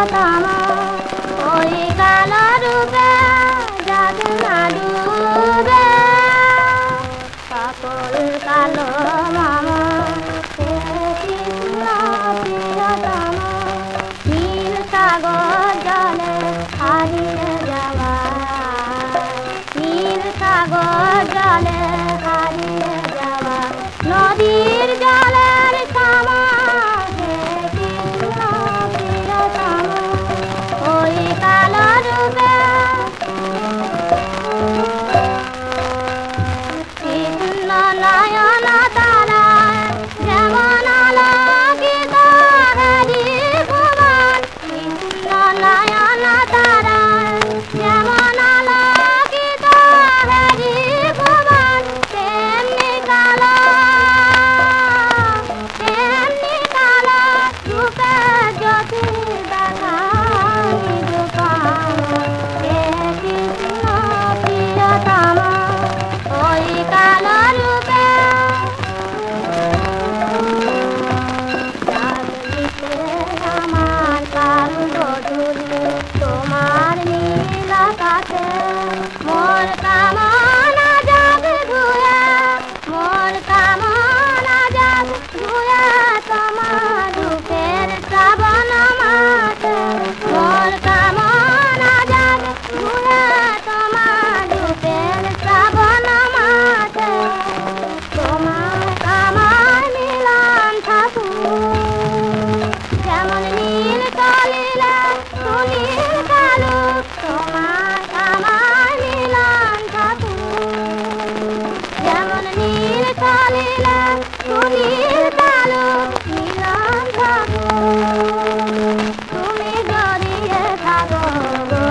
প্রিয়তম ওই কালো রূপে যাবে না ডুবে সকল কালো মম কৃষ্ণ প্রিয়তম নীল সাগর জলে হারিয়ে যাওয়া নীল সাগর জলে হারিয়ে যাওয়া নদীর জলের সমান কৃষ্ণ প্রিয়তম ওই কালো রূপে কৃষ্ণ নয়ন তারায় যেমন আলোকিত হরি ভুবন কৃষ্ণ নয়ন তারায় যেমন আলোকিত হরি ভুবন তেমনি কালো রূপে জ্যোতি দেখা নিরূপম হে কৃষ্ণ প্রিয়তম ওই কালো রূপে আমার কারু গধূলি তোমার নীল আকাশে মোর কামনা জাগ ধুয়ে মোর কামনা জাগ ধুয়ে তোমার রূপের শ্রাবণ মাসে মোর কামনা জাগ ধুয়ে তোমার রূপের শ্রাবণ মাসে তোমার আমার মিলন ঠাকুর যেমন নীল কলিলে সুনীল কালো তোমার আমার মিলন ঠাকুর যেমন নীল কলিলে সুনীল কালো মিলন ঠাকুর তুমি জড়িয়ে থাকো গো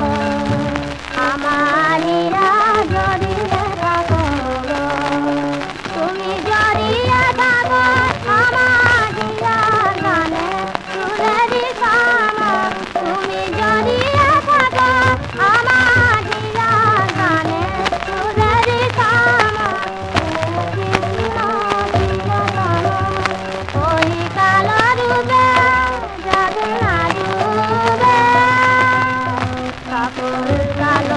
আমার হীরা জড়িয়ে থাকো গো তুমি জড়িয়ে থাকো আমার হীরা গানে সুরেরি সামা তুমি জড়িয়ে থাকো আমার হীরা গানে সুরেরি সামা কৃষ্ণ প্রিয়তম ওই কালো রূপে যাবে না ডুবে সকল কালো